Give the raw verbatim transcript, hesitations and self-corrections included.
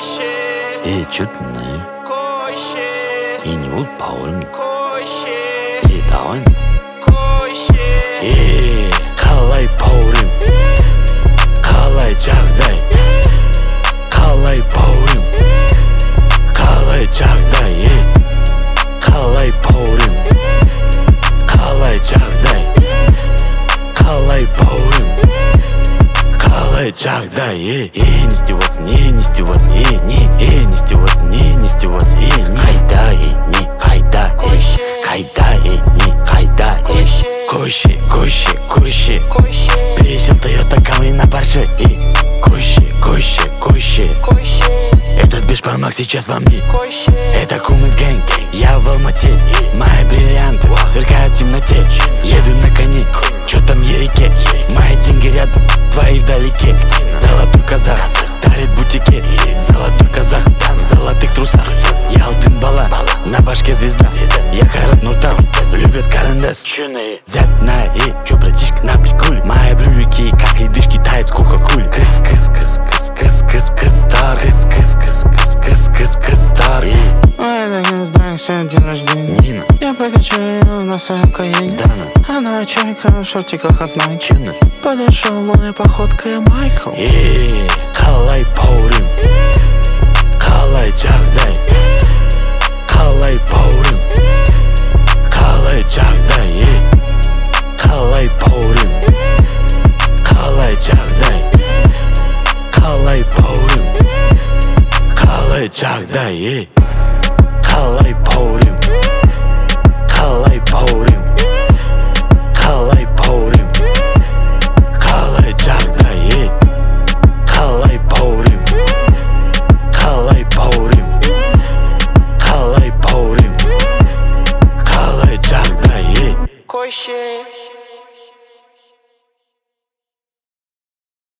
эй, чё ты на? эй, не болды бауырым. эй, давай. эй, қалай бауырым? қалай жағдай? қалай бауырым? қалай жағдай? ей, қалай бауырым? қалай жағдай? қалай бауырым? қалай жағдай? ей, ей, не издеваться, не, не издеваться, ей, не, ей, не издеваться, не, не издеваться, ей, не, қайда, ей, не, қайда, ей, қайда, ей, не, қайда, ей, көше, көше, көше, пересел Тойота Камри на Порше, ей, көше, көше, көше, этот бешбармак сейчас во мне, это Кумыс гэнг, я в Алмате, мои бриллианты сверкают в темноте, еду на коне, чё там ереке, мои деньги рядом, твои вдалеке, золотой казах, дарит в бутике, золотой казах, в золотых трусах, я алтын бала, на башке звезда, я Карат Нуртас, любят карандас, дядь на и, чё, братишка, на приколе, мои брюлики, как ледышки, тают в кока-коле, кыс, кыс, кыс, кыс, кыс, кыс, кыс, стар, кыс, кыс, кыс, кыс, кыс, кыс, кыс, стар. Ой, так не знаю, сегодня день рождения. Нина, Я покачу ее на своем каене. Дана, Она чайка в шортиках от Nike. Чуна, Подошел лунной походкой Майкл. эй, қалай бауырым? қалай жағдай? қалай бауырым? қалай жағдай? ей, қалай бауырым? қалай жағдай? қалай бауырым? қалай жағдай? ей, қалай бауырым? қалай бауырым? қалай бауырым? қалай жағдай? ей, қалай бауырым? қалай бауырым? қалай бауырым? қалай жағдай? ей. Коще.